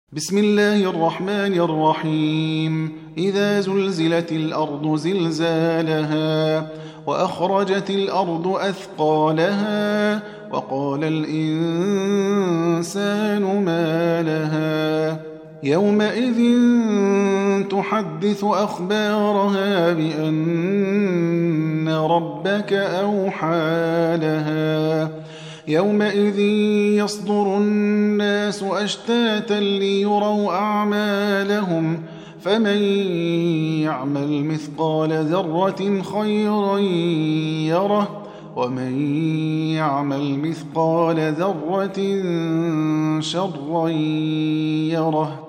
بسم الله الرحمن الرحيم إذا زلزلت الأرض زلزالها وأخرجت الأرض أثقالها وقال الإنسان ما لها يومئذ تحدث أخبارها بأن ربك أوحى لها يومئذ يصدر الناس أشتاتا ليروا أعمالهم فمن يعمل مثقال ذرة خيرا يره ومن يعمل مثقال ذرة شرا يره